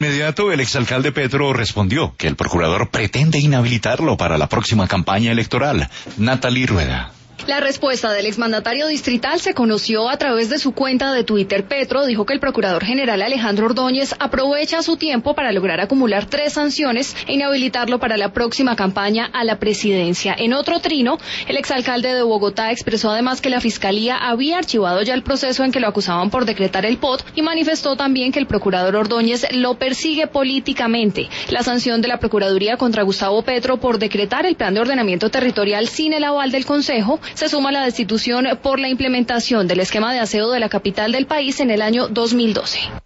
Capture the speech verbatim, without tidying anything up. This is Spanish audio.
Inmediato, el exalcalde Petro respondió que el procurador pretende inhabilitarlo para la próxima campaña electoral. Natalie Rueda. La respuesta del exmandatario distrital se conoció a través de su cuenta de Twitter. Petro dijo que el procurador general Alejandro Ordóñez aprovecha su tiempo para lograr acumular tres sanciones e inhabilitarlo para la próxima campaña a la presidencia. En otro trino, el exalcalde de Bogotá expresó además que la fiscalía había archivado ya el proceso en que lo acusaban por decretar el P O T y manifestó también que el procurador Ordóñez lo persigue políticamente. La sanción de la Procuraduría contra Gustavo Petro por decretar el plan de ordenamiento territorial sin el aval del Consejo se suma a la destitución por la implementación del esquema de aseo de la capital del país en el año dos mil doce.